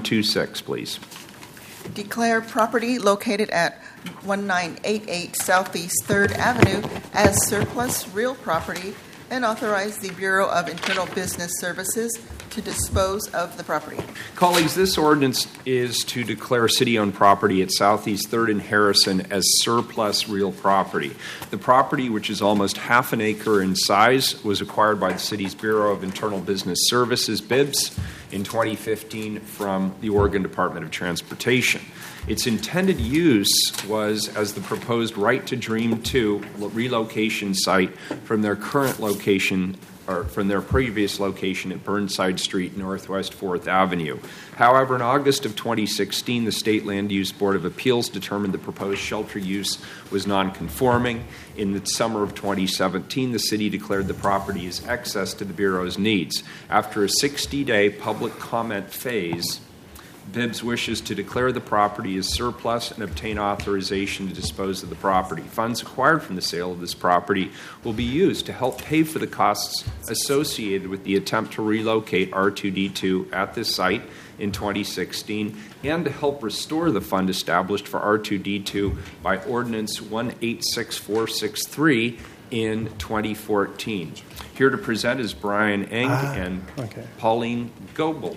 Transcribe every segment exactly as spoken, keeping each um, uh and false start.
two six, please. Declare property located at nineteen eighty-eight Southeast third Avenue as surplus real property and authorize the Bureau of Internal Business Services to dispose of the property. Colleagues, this ordinance is to declare city-owned property at Southeast third and Harrison as surplus real property. The property, which is almost half an acre in size, was acquired by the city's Bureau of Internal Business Services, B I B S, in twenty fifteen from the Oregon Department of Transportation. Its intended use was as the proposed Right to Dream two relocation site from their current location or from their previous location at Burnside Street, Northwest fourth Avenue. However, in August of twenty sixteen, the State Land Use Board of Appeals determined the proposed shelter use was nonconforming. In the summer of twenty seventeen, the city declared the property as excess to the Bureau's needs. After a sixty-day public comment phase, B I B S wishes to declare the property as surplus and obtain authorization to dispose of the property. Funds acquired from the sale of this property will be used to help pay for the costs associated with the attempt to relocate R two D two at this site in twenty sixteen and to help restore the fund established for R two D two by Ordinance one eight six four six three in twenty fourteen. Here to present is Brian Eng ah, and okay. Pauline Goebel.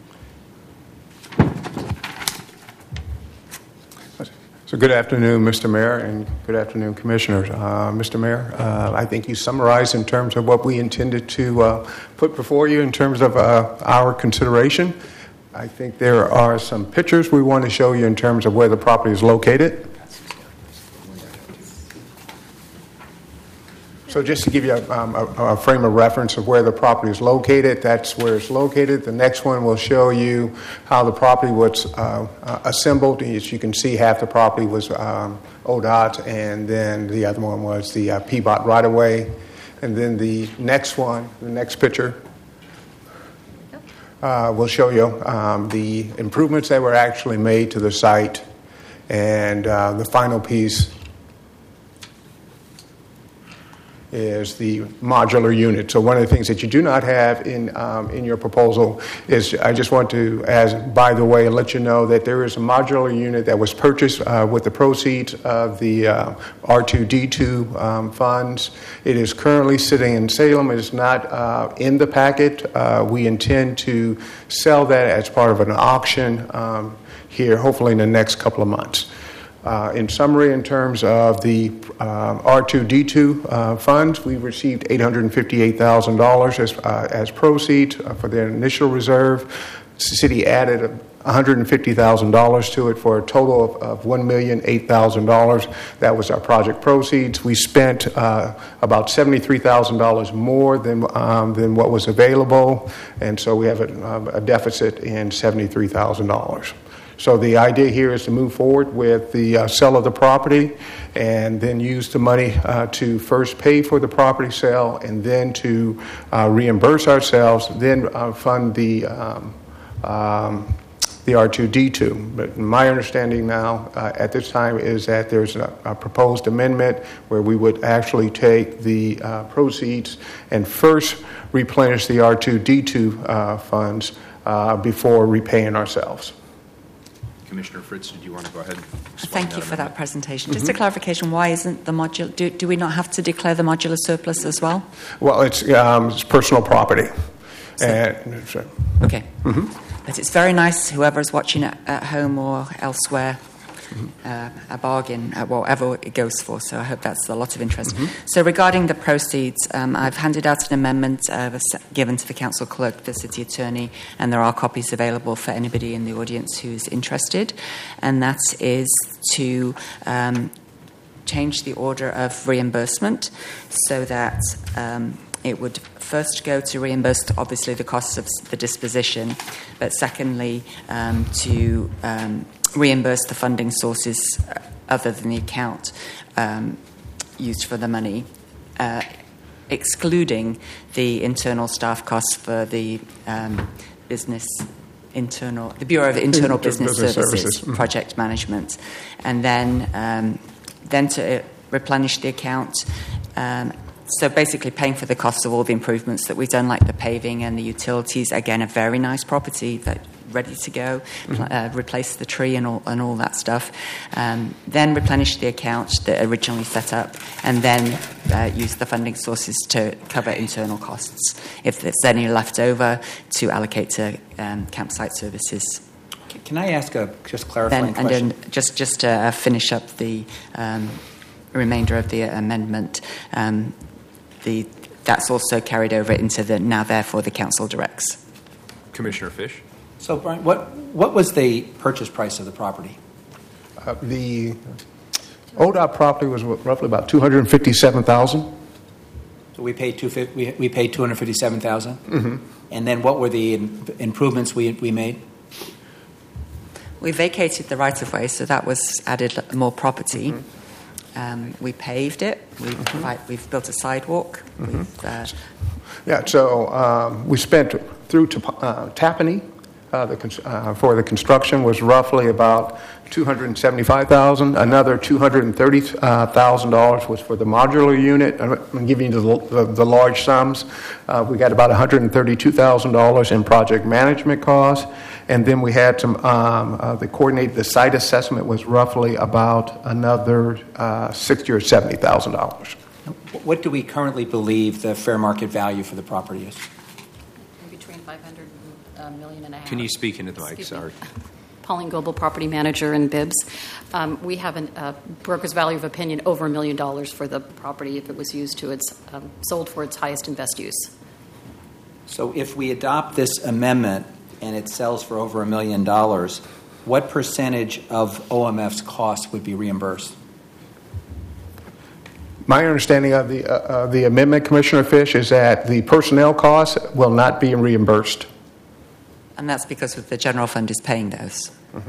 So good afternoon, Mister Mayor, and good afternoon, Commissioners. Uh, Mister Mayor, uh, I think you summarized in terms of what we intended to uh, put before you in terms of uh, our consideration. I think there are some pictures we want to show you in terms of where the property is located. So just to give you a, um, a, a frame of reference of where the property is located, that's where it's located. The next one will show you how the property was uh, uh, assembled. As you can see, half the property was um, O D O T, and then the other one was the uh, P B O T right-of-way. And then the next one, the next picture, uh, will show you um, the improvements that were actually made to the site. And uh, the final piece is the modular unit. So one of the things that you do not have in um, in your proposal is, I just want to, as by the way, let you know that there is a modular unit that was purchased uh, with the proceeds of the uh, R two D two um, funds. It is currently sitting in Salem. It is not uh, in the packet. Uh, we intend to sell that as part of an auction um, here, hopefully in the next couple of months. Uh, in summary, in terms of the uh, R two D two uh, funds, we received eight hundred fifty-eight thousand dollars as, uh, as proceeds uh, for their initial reserve. The city added one hundred fifty thousand dollars to it for a total of, of one million eight thousand dollars. That was our project proceeds. We spent uh, about seventy-three thousand dollars more than, um, than what was available, and so we have a, a deficit in seventy-three thousand dollars. So the idea here is to move forward with the uh, sale of the property and then use the money uh, to first pay for the property sale and then to uh, reimburse ourselves, then uh, fund the um, um, the R two D two. But my understanding now uh, at this time is that there's a, a proposed amendment where we would actually take the uh, proceeds and first replenish the R two D two uh, funds uh, before repaying ourselves. Commissioner Fritz, did you want to go ahead? Thank you that for amendment? that presentation. Mm-hmm. Just a clarification, why isn't the modular, do, do we not have to declare the modular surplus as well? Well, it's, um, it's personal property. So, and, so, okay. Mm-hmm. But it's very nice, whoever's watching at, at home or elsewhere, mm-hmm. uh, a bargain at whatever it goes for. So I hope that's a lot of interest. Mm-hmm. So regarding the proceeds, um, I've handed out an amendment uh, given to the council clerk, the city attorney, and there are copies available for anybody in the audience who's interested. And that is to um, change the order of reimbursement so that um, it would first go to reimburse, obviously, the costs of the disposition, but secondly, um, to um, reimburse the funding sources other than the account um, used for the money, uh, excluding the internal staff costs for the um, business internal, the Bureau of Internal Business, Business Services, Services. Mm-hmm. Project Management, and then um, then to replenish the account. Um, So basically paying for the costs of all the improvements that we've done, like the paving and the utilities. Again, a very nice property that ready to go, mm-hmm. uh, replace the tree and all, and all that stuff, um, then replenish the account that originally set up, and then uh, use the funding sources to cover internal costs. If there's any left over, to allocate to um, campsite services. Can I ask a just clarifying then, question? And then just, just to uh, finish up the um, remainder of the amendment, um, the, that's also carried over into the now therefore the council directs. Commissioner Fish? So, Brian, what, what was the purchase price of the property? Uh, the O D O T property was roughly about two hundred fifty-seven thousand dollars. So we paid two we, we paid two hundred fifty-seven thousand dollars? Mm-hmm. And then what were the in, improvements we, we made? We vacated the right-of-way, so that was added more property. Mm-hmm. Um, we paved it. We mm-hmm. provide, we've built a sidewalk. Mm-hmm. We've, uh, yeah, so um, we spent through to uh, Tappanee uh, the, uh, for the construction was roughly about two hundred seventy-five thousand dollars. Another two hundred thirty thousand dollars was for the modular unit. I'm giving you the, the, the large sums. Uh, we got about one hundred thirty-two thousand dollars in project management costs. And then we had some, um, uh, the coordinated, the site assessment was roughly about another uh, sixty or seventy thousand dollars. What do we currently believe the fair market value for the property is? Between five hundred and a million and a half. Can you speak into the mic? Excuse Sorry. Me. Pauline Goebel, property manager in Bibbs. Um, we have a uh, broker's value of opinion over a million dollars for the property if it was used to its um, sold for its highest and best use. So if we adopt this amendment and it sells for over a million dollars, what percentage of O M F's costs would be reimbursed? My understanding of the, uh, uh, the amendment, Commissioner Fish, is that the personnel costs will not be reimbursed. and that's because the general fund is paying those. Mm-hmm.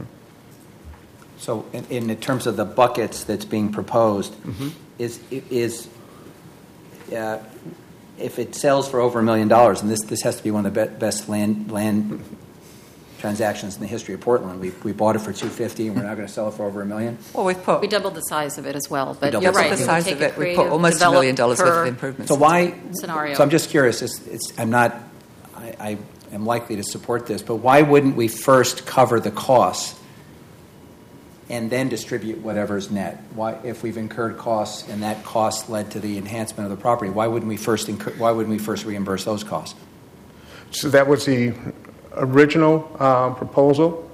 So in, in terms of the buckets that's being proposed, mm-hmm. is is uh, if it sells for over a million dollars, and this this has to be one of the be- best land land transactions in the history of Portland. We we bought it for two fifty, and we're now going to sell it for over a million. Well, we've put We doubled the size of it as well, but doubled you're the right. the size we size take of a it. We put creative, almost a million dollars worth of developer improvements. So why? Scenario. So I'm just curious. It's, it's, I'm not. I, I am likely to support this, but why wouldn't we first cover the costs and then distribute whatever's net? Why, if we've incurred costs and that cost led to the enhancement of the property, why wouldn't we first incur, why wouldn't we first reimburse those costs? So that was the original uh, proposal.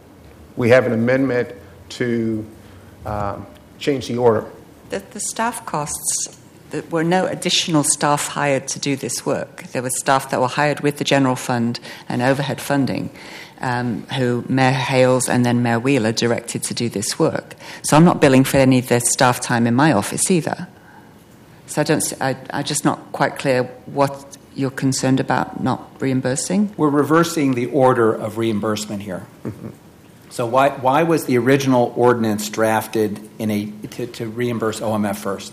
We have an amendment to um, change the order. The, the staff costs, there were no additional staff hired to do this work. There were staff that were hired with the general fund and overhead funding, um, who Mayor Hales and then Mayor Wheeler directed to do this work. So I'm not billing for any of the staff time in my office either. So I don't, I, I'm just not quite clear what you're concerned about not reimbursing. We're reversing the order of reimbursement here. Mm-hmm. So why why was the original ordinance drafted in a to, to reimburse O M F first?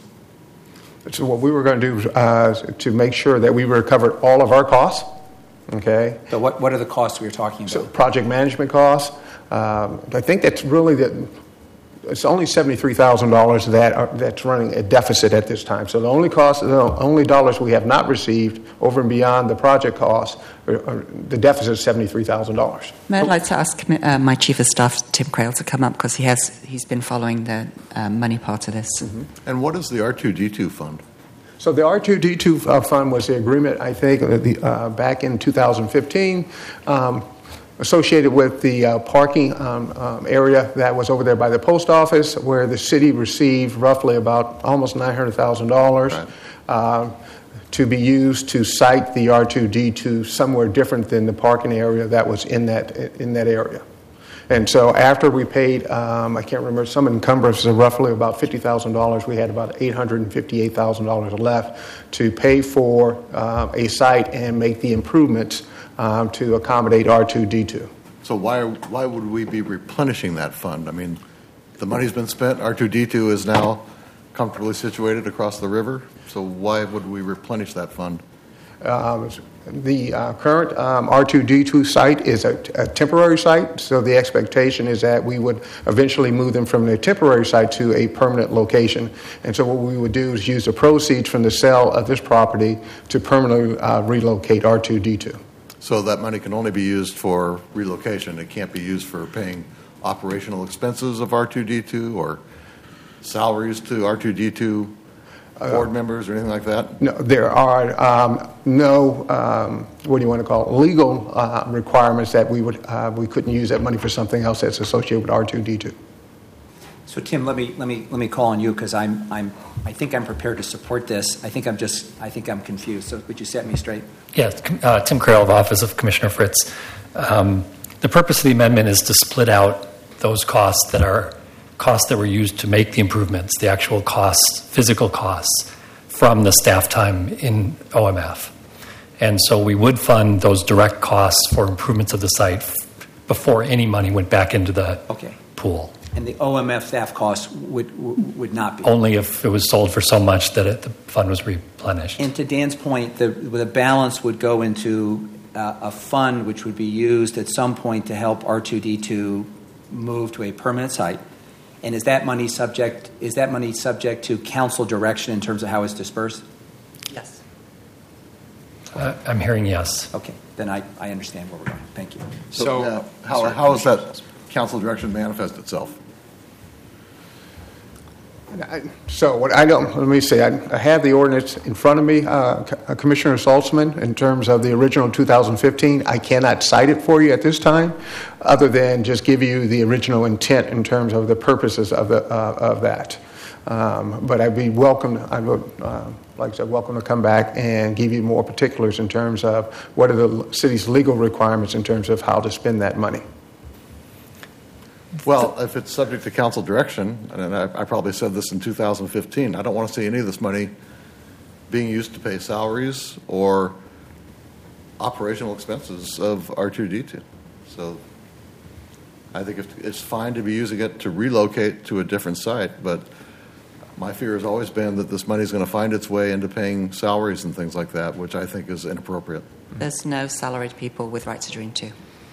So what we were going to do uh, to make sure that we recovered all of our costs, okay? So what, what are the costs we were talking about? So project management costs. Um, I think that's really the. It's only seventy-three thousand dollars that are, that's running a deficit at this time. So the only cost, the only dollars we have not received over and beyond the project costs, are, are, the deficit is seventy-three thousand dollars. May I like to ask uh, my Chief of Staff, Tim Crail, to come up because he has he's been following the uh, money part of this. Mm-hmm. And what is the R two D two fund? So the R two D two uh, fund was the agreement, I think, uh, the, uh, back in two thousand fifteen. Um, associated with the uh, parking um, um, area that was over there by the post office, where the city received roughly about almost nine hundred thousand dollars right. uh, to be used to site the R two D two somewhere different than the parking area that was in that in that area. And so after we paid, um, I can't remember, some encumbrances of roughly about fifty thousand dollars, we had about eight hundred fifty-eight thousand dollars left to pay for uh, a site and make the improvements Um, to accommodate R two D two. So why why would we be replenishing that fund? I mean, the money's been spent. R two D two is now comfortably situated across the river. So why would we replenish that fund? Um, the uh, current um, R two D two site is a, a temporary site, so the expectation is that we would eventually move them from the temporary site to a permanent location. And so what we would do is use the proceeds from the sale of this property to permanently uh, relocate R two D two. So that money can only be used for relocation. It can't be used for paying operational expenses of R two D two or salaries to R two D two board members or anything like that? No, there are um, no, um, what do you want to call it, legal uh, requirements that we would uh, we couldn't use that money for something else that's associated with R two D two. So Tim, let me let me let me call on you because I'm I'm I think I'm prepared to support this. I think I'm just I think I'm confused. So would you set me straight? Yes, uh, Tim Carroll of Office of Commissioner Fritz. Um, the purpose of the amendment is to split out those costs that are costs that were used to make the improvements, the actual costs, physical costs, from the staff time in O M F. And so we would fund those direct costs for improvements of the site f- before any money went back into the Okay. pool. And the O M F staff costs would would not be? Only if it was sold for so much that it, the fund was replenished. And to Dan's point, the, the balance would go into uh, a fund which would be used at some point to help R two D two move to a permanent site. And is that money subject? Is that money subject to council direction in terms of how it's dispersed? Yes. Uh, I'm hearing yes. Okay, then I, I understand where we're going. Thank you. So, So- uh, how, how does that council direction manifest itself? I- So what I don't, let me say, I I have the ordinance in front of me, uh, C- uh, Commissioner Saltzman, in terms of the original two thousand fifteen. I cannot cite it for you at this time, other than just give you the original intent in terms of the purposes of, the, uh, of that. Um, But I'd be welcome, I would, uh, like I said, welcome to come back and give you more particulars in terms of what are the city's legal requirements in terms of how to spend that money. Well, if it's subject to council direction, and I, I probably said this in two thousand fifteen, I don't want to see any of this money being used to pay salaries or operational expenses of R two D two. So I think if, it's fine to be using it to relocate to a different site, but my fear has always been that this money is going to find its way into paying salaries and things like that, which I think is inappropriate. There's no salaried people with right to dream too.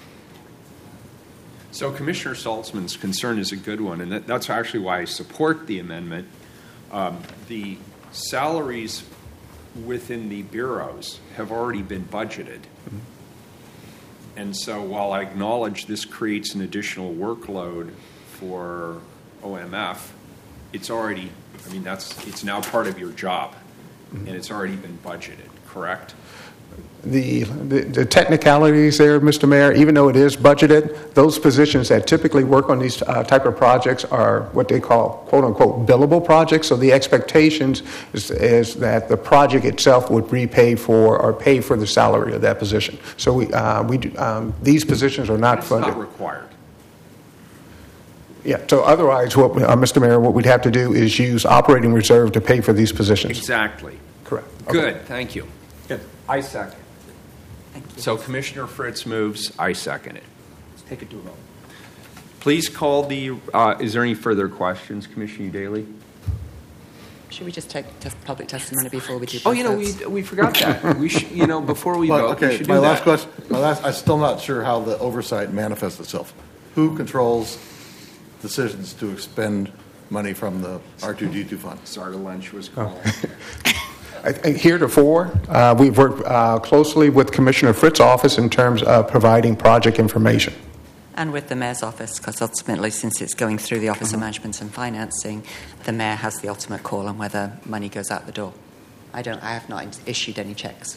So Commissioner Saltzman's concern is a good one, and that, that's actually why I support the amendment. Um, the salaries within the bureaus have already been budgeted. Mm-hmm. And so while I acknowledge this creates an additional workload for O M F, it's already, I mean, that's it's now part of your job, mm-hmm. and it's already been budgeted, correct? The, the, the technicalities there, Mister Mayor, even though it is budgeted, those positions that typically work on these uh, type of projects are what they call quote-unquote billable projects. So the expectations is, is that the project itself would repay for or pay for the salary of that position. So we, uh, we do, um, these positions are not It's funded. not required. Yeah. So otherwise, what uh, Mister Mayor, what we'd have to do is use operating reserve to pay for these positions. Exactly. Correct. Good, Okay. thank you. Good. I second. Thank you. So Commissioner Fritz moves, I second it. Let's take it to a vote. Please call the, uh, is there any further questions, Commissioner Daly? Should we just take tes- public testimony before we do Oh, both you know, votes? we, we forgot that. We should, you know, before we Well, vote, we okay, should my do last that. question, my last, I'm still not sure how the oversight manifests itself. Who controls decisions to expend money from the R two D two fund? Sorry, lunch was called. I think heretofore, uh, we've worked uh, closely with Commissioner Fritz's office in terms of providing project information. And with the Mayor's office, because ultimately, since it's going through the Office Mm-hmm. of Management and Financing, the Mayor has the ultimate call on whether money goes out the door. I don't. I have not issued any checks.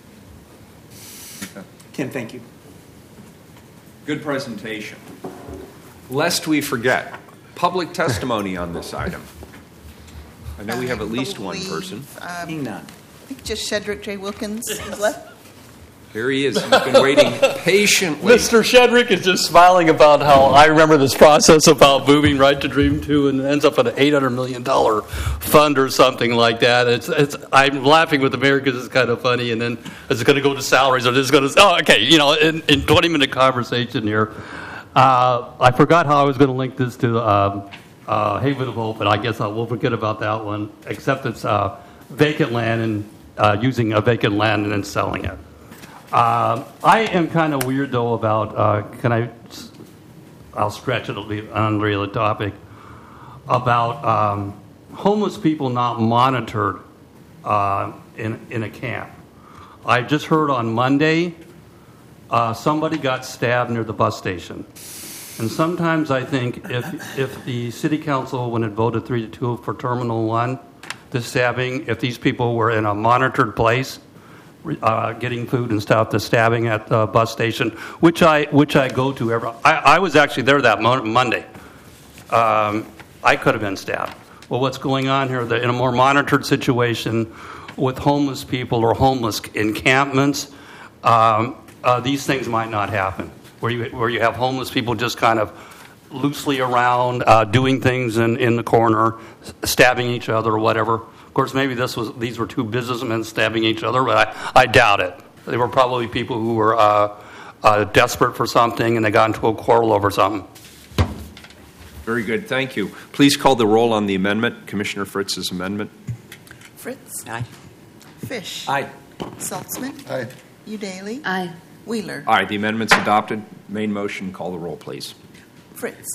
Tim, thank you. Good presentation. Lest we forget, public testimony on this item. I know we have at least one believe, person. Um, Seeing none. I think just Shedrick J. Wilkins is left. Here he is. He's been waiting patiently. Mister Shedrick is just smiling about how I remember this process about moving right to Dream two and it ends up at an eight hundred million dollars fund or something like that. It's, it's, I'm laughing with the mayor because it's kind of funny, and then is it going to go to salaries or is it going to, oh, okay, you know, in, in twenty-minute conversation here. Uh, I forgot how I was going to link this to um, uh, Haven of Hope, and I guess I will forget about that one, except it's uh, vacant land and uh, using a vacant land and then selling it. Uh, I am kind of weird, though, about, uh, can I, I'll stretch it a little bit on the topic, about um, homeless people not monitored uh, in, in a camp. I just heard on Monday uh, somebody got stabbed near the bus station. And sometimes I think if if the city council, when it voted three to two for Terminal One, the stabbing, if these people were in a monitored place, uh, getting food and stuff, the stabbing at the bus station, which I which I go to every. I, I was actually there that mo- Monday. Um, I could have been stabbed. Well, what's going on here? That in a more monitored situation with homeless people or homeless encampments, um, uh, these things might not happen. Where you where you have homeless people just kind of loosely around, uh, doing things in, in the corner, stabbing each other or whatever. Of course, maybe this was these were two businessmen stabbing each other, but I, I doubt it. They were probably people who were uh, uh, desperate for something and they got into a quarrel over something. Very good. Thank you. Please call the roll on the amendment. Commissioner Fritz's amendment. Fritz. Aye. Fish. Aye. Saltzman. Aye. Udaly. Aye. Wheeler. Aye. The amendment's adopted. Main motion. Call the roll, please. Fritz.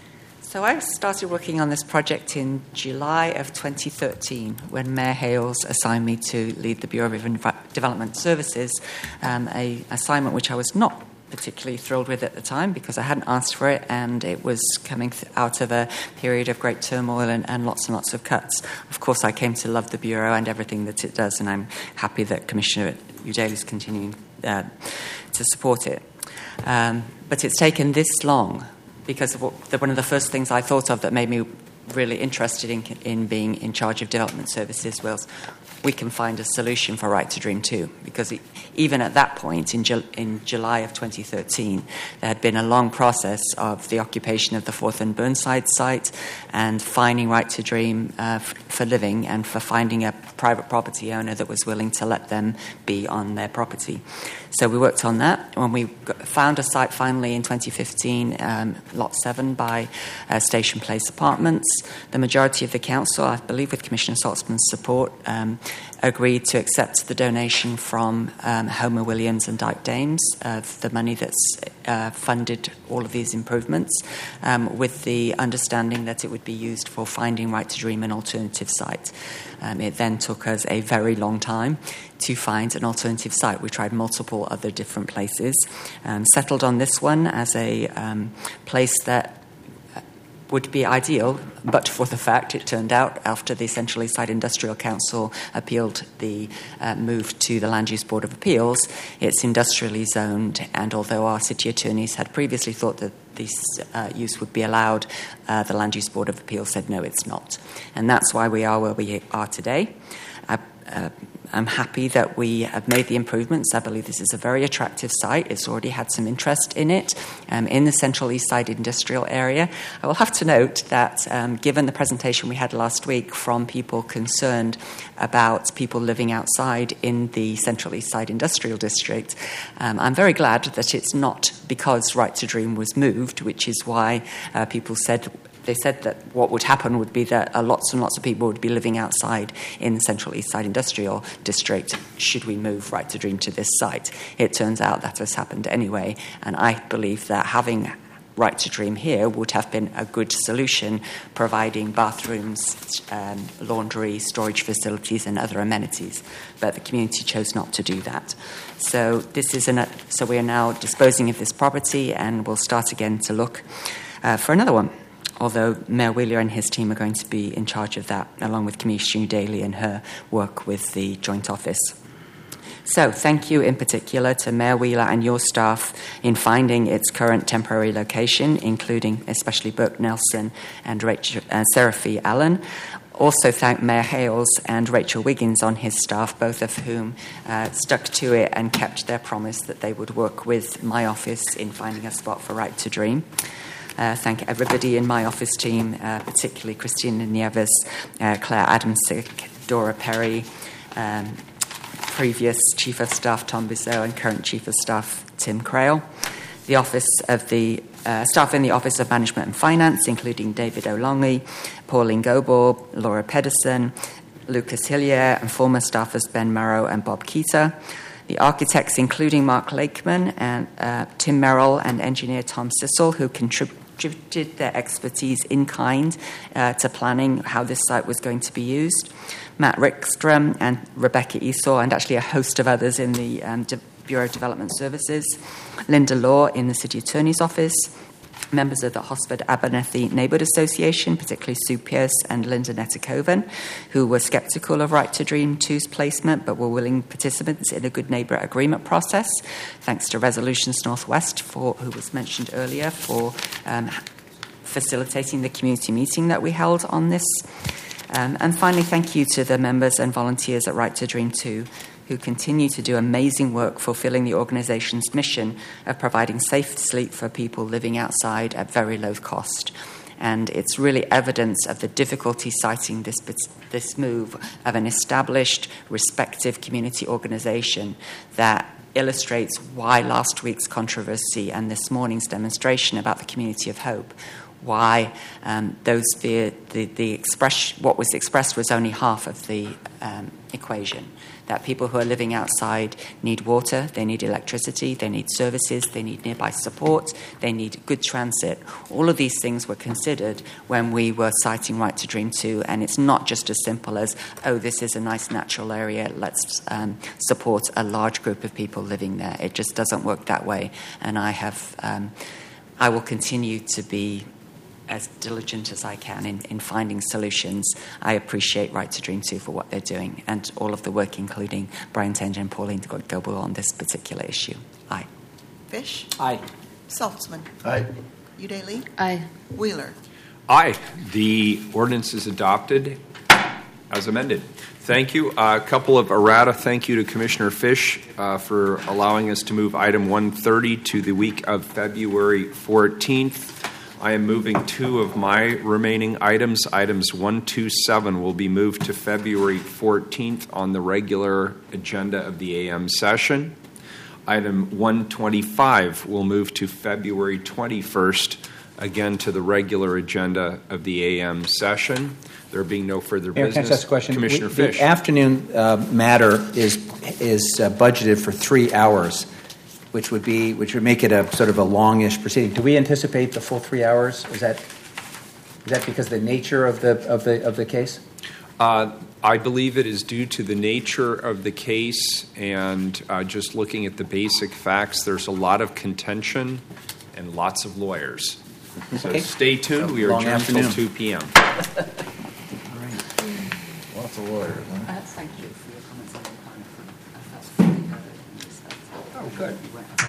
So I started working on this project in July of twenty thirteen when Mayor Hales assigned me to lead the Bureau of Envi- Development Services, um, a assignment which I was not particularly thrilled with at the time because I hadn't asked for it and it was coming th- out of a period of great turmoil and, and lots and lots of cuts. Of course, I came to love the Bureau and everything that it does, and I'm happy that Commissioner Udaly is continuing uh, to support it. Um, but it's taken this long because of what, the, one of the first things I thought of that made me really interested in, in being in charge of development services was we can find a solution for Right to Dream too, because it, even at that point in, Ju- in July of twenty thirteen, there had been a long process of the occupation of the Fourth and Burnside site and finding Right to Dream uh, f- for living and for finding a private property owner that was willing to let them be on their property. So we worked on that. When we got, found a site finally in twenty fifteen, um, Lot seven by uh, Station Place Apartments, the majority of the council, I believe with Commissioner Saltzman's support, um, agreed to accept the donation from um, Homer Williams and Dyke Dames of the money that's uh, funded all of these improvements, um, with the understanding that it would be used for finding Right to Dream an alternative site. Um, it then took us a very long time to find an alternative site. We tried multiple other different places, um, settled on this one as a um, place that would be ideal, but for the fact it turned out after the Central East Side Industrial Council appealed the uh, move to the Land Use Board of Appeals, it's industrially zoned, and although our city attorneys had previously thought that this uh, use would be allowed, uh, the Land Use Board of Appeals said no, it's not. And that's why we are where we are today. I, uh, I'm happy that we have made the improvements. I believe this is a very attractive site. It's already had some interest in it um, in the Central East Side industrial area. I will have to note that um, given the presentation we had last week from people concerned about people living outside in the Central East Side industrial district, um, I'm very glad that it's not because Right to Dream was moved, which is why uh, people said They said that what would happen would be that uh, lots and lots of people would be living outside in the Central East Side Industrial District should we move Right to Dream to this site. It turns out that has happened anyway, and I believe that having Right to Dream here would have been a good solution, providing bathrooms, um, laundry, storage facilities, and other amenities. But the community chose not to do that. So this is an, so we are now disposing of this property, and we'll start again to look uh, for another one. Although Mayor Wheeler and his team are going to be in charge of that, along with Commissioner Udaly and her work with the Joint Office. So thank you in particular to Mayor Wheeler and your staff in finding its current temporary location, including especially Burke Nelson and Rachel, uh, Seraphy Allen. Also thank Mayor Hales and Rachel Wiggins on his staff, both of whom uh, stuck to it and kept their promise that they would work with my office in finding a spot for Right to Dream. Uh, thank everybody in my office team, uh, particularly Christina Nieves, uh, Claire Adamsick, Dora Perry, um, previous Chief of Staff Tom Bizot, and current Chief of Staff Tim Crail. The office of the uh, staff in the Office of Management and Finance, including David O'Longley, Pauline Gobor, Laura Pedersen, Lucas Hillier, and former staffers Ben Morrow and Bob Keeter. The architects, including Mark Lakeman and uh, Tim Merrill, and engineer Tom Sissel, who contributed contributed their expertise in kind uh, to planning how this site was going to be used. Matt Rickstrom and Rebecca Esau, and actually a host of others in the um, de- Bureau of Development Services, Linda Law in the City Attorney's Office, members of the Hosford Abernethy Neighbourhood Association, particularly Sue Pierce and Linda Nettakoven, who were sceptical of Right to Dream two's placement but were willing participants in a Good Neighbour agreement process. Thanks to Resolutions Northwest, for, who was mentioned earlier, for um, facilitating the community meeting that we held on this. Um, and finally, thank you to the members and volunteers at Right to Dream two, who continue to do amazing work fulfilling the organisation's mission of providing safe sleep for people living outside at very low cost. And it's really evidence of the difficulty citing this, this move of an established, respective community organisation that illustrates why last week's controversy and this morning's demonstration about the community of hope, why um, those the, the, the express, what was expressed was only half of the um, equation. That people who are living outside need water, they need electricity, they need services, they need nearby support, they need good transit. All of these things were considered when we were citing Right to Dream two, and it's not just as simple as, oh, this is a nice natural area, let's um, support a large group of people living there. It just doesn't work that way, and I have, um, I will continue to be as diligent as I can in, in finding solutions. I appreciate Right to Dream two for what they're doing and all of the work, including Brian Tanger and Pauline Goebel on this particular issue. Aye. Fish? Aye. Saltzman? Aye. Udaley? Aye. Wheeler? Aye. The ordinance is adopted as amended. Thank you. Uh, a couple of errata. Thank you to Commissioner Fish uh, for allowing us to move item one thirty to the week of February fourteenth. I am moving two of my remaining items. Items one twenty-seven will be moved to February fourteenth on the regular agenda of the A M session. Item one twenty-five will move to February twenty-first, again to the regular agenda of the A M session. There being no further Mayor, business. can I just ask a question? Commissioner we, Fish. The afternoon uh, matter is is uh, budgeted for three hours, which would be which would make it a sort of a longish proceeding. Do we anticipate the full three hours? Is that is that because of the nature of the of the of the case? Uh, I believe it is due to the nature of the case and uh, just looking at the basic facts. There's a lot of contention and lots of lawyers. So Okay. stay tuned. So, We are long adjourned until afternoon. two p.m. Lots of lawyers, huh? Uh, thank you for your comments on the plan. I felt fully heard and respected. Oh, good.